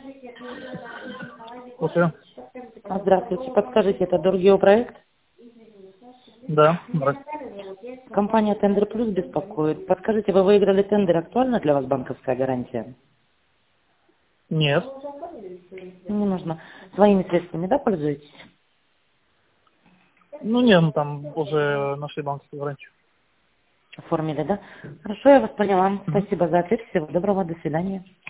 Слушаю. Здравствуйте. Подскажите, это Доргио проект? Да, здравствуйте. Компания Тендер Плюс беспокоит. Подскажите, вы выиграли тендер, актуальна для вас банковская гарантия? Нет. Не нужно. Своими средствами, да, пользуетесь? Ну, нет, мы там уже нашли банковскую гарантию. Оформили, да? Хорошо, я вас поняла. Мгм. Спасибо за ответ. Всего доброго. До свидания.